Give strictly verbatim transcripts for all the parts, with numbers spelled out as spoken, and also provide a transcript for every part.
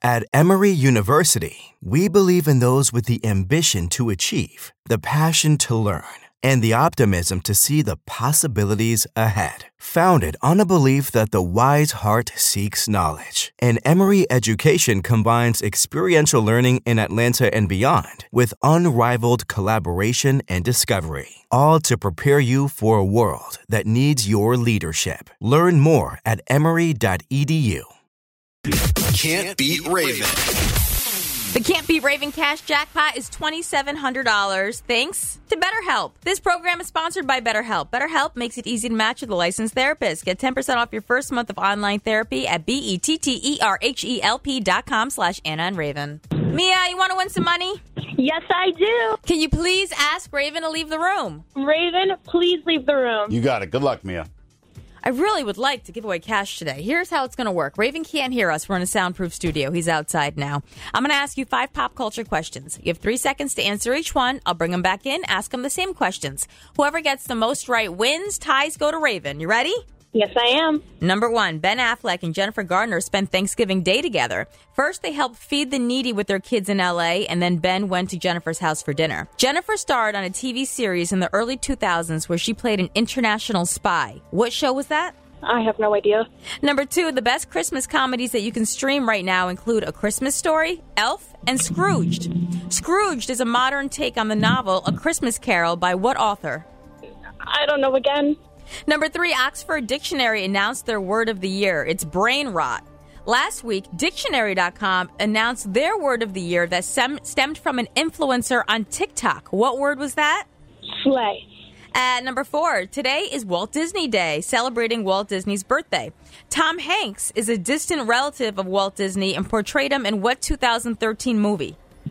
At Emory University, we believe in those with the ambition to achieve, the passion to learn, and the optimism to see the possibilities ahead. Founded on a belief that the wise heart seeks knowledge, and Emory education combines experiential learning in Atlanta and beyond with unrivaled collaboration and discovery, all to prepare you for a world that needs your leadership. Learn more at emory dot e d u. Can't beat Raven. The Can't Beat Raven cash jackpot is two thousand seven hundred dollars thanks to BetterHelp. This program is sponsored by BetterHelp. BetterHelp makes it easy to match with a licensed therapist. Get ten percent off your first month of online therapy at B-E-T-T-E-R-H-E-L-P dot com slash Anna and Raven. Mia, you want to win some money? Yes, I do. Can you please ask Raven to leave the room? Raven, please leave the room. You got it. Good luck, Mia. I really would like to give away cash today. Here's how it's going to work. Raven can't hear us. We're in a soundproof studio. He's outside now. I'm going to ask you five pop culture questions. You have three seconds to answer each one. I'll bring them back in, ask them the same questions. Whoever gets the most right wins. Ties go to Raven. You ready? Yes, I am. Number one, Ben Affleck and Jennifer Garner spent Thanksgiving Day together. First, they helped feed the needy with their kids in L A, and then Ben went to Jennifer's house for dinner. Jennifer starred on a T V series in the early two thousands where she played an international spy. What show was that? I have no idea. Number two, the best Christmas comedies that you can stream right now include A Christmas Story, Elf, and Scrooged. Scrooged is a modern take on the novel A Christmas Carol by what author? I don't know again. Number three, Oxford Dictionary announced their word of the year. It's brain rot. Last week, Dictionary dot com announced their word of the year that sem- stemmed from an influencer on TikTok. What word was that? Slay. At number four, today is Walt Disney Day, celebrating Walt Disney's birthday. Tom Hanks is a distant relative of Walt Disney and portrayed him in what two thousand thirteen movie?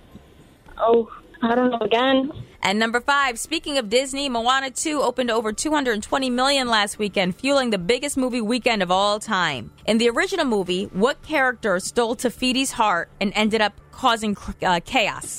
Oh, I don't know again. And number five, speaking of Disney, Moana two opened over two hundred twenty million dollars last weekend, fueling the biggest movie weekend of all time. In the original movie, what character stole Tafiti's heart and ended up causing uh, chaos?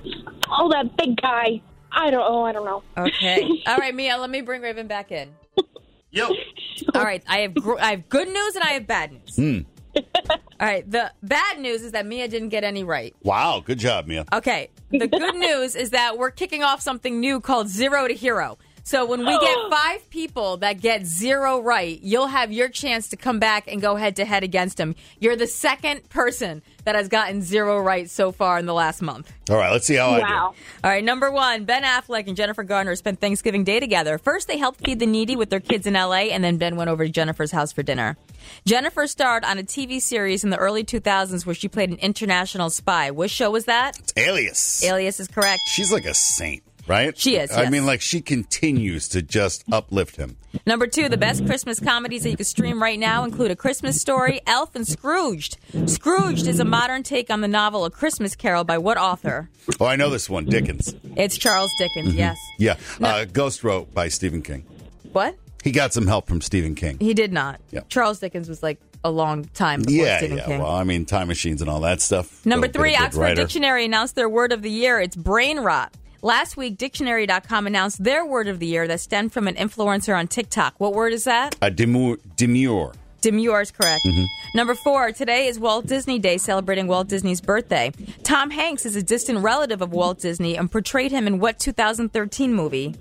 Oh, that big guy. I don't oh, I don't know. Okay. All right, Mia, let me bring Raven back in. Yo. All right, I have gr- I have good news and I have bad news. Mm. All right, the bad news is that Mia didn't get any right. Wow, good job, Mia. Okay, the good news is that we're kicking off something new called Zero to Hero. So when we get five people that get zero right, you'll have your chance to come back and go head-to-head against them. You're the second person that has gotten zero right so far in the last month. All right, let's see how I do. Wow. All right, number one, Ben Affleck and Jennifer Garner spent Thanksgiving Day together. First, they helped feed the needy with their kids in L A, and then Ben went over to Jennifer's house for dinner. Jennifer starred on a T V series in the early two thousands where she played an international spy. What show was that? It's Alias. Alias is correct. She's like a saint, right? She is, I yes. mean, like, she continues to just uplift him. Number two, the best Christmas comedies that you can stream right now include A Christmas Story, Elf, and Scrooged. Scrooged is a modern take on the novel A Christmas Carol by what author? Oh, I know this one, Dickens. It's Charles Dickens, Mm-hmm. yes. Yeah, No. uh, Ghost wrote by Stephen King. What? He got some help from Stephen King. He did not. Yeah. Charles Dickens was like a long time before Yeah, Stephen yeah. King. Well, I mean, time machines and all that stuff. Number Go get a three, good Oxford writer. Dictionary announced their word of the year. It's brain rot. Last week, Dictionary dot com announced their word of the year that stemmed from an influencer on TikTok. What word is that? Uh, demure. Demure. Demure is correct. Mm-hmm. Number four, today is Walt Disney Day, celebrating Walt Disney's birthday. Tom Hanks is a distant relative of Walt Disney and portrayed him in what two thousand thirteen movie?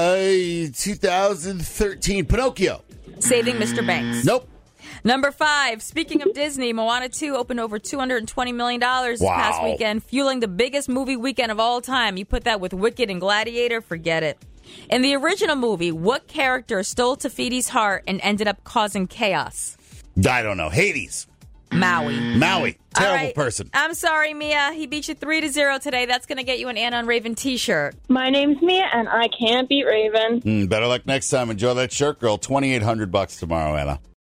Uh, two thousand thirteen, Pinocchio. Saving Mister Banks. Nope. Number five, speaking of Disney, Moana two opened over two hundred twenty million dollars this Wow. past weekend, fueling the biggest movie weekend of all time. You put that with Wicked and Gladiator, forget it. In the original movie, what character stole Tafiti's heart and ended up causing chaos? I don't know. Hades. Maui. Maui. All Terrible right. person. I'm sorry, Mia. He beat you three to zero today. That's going to get you an Anna and Raven t-shirt. My name's Mia, and I can't beat Raven. Mm, better luck next time. Enjoy that shirt, girl. twenty-eight hundred bucks tomorrow, Anna.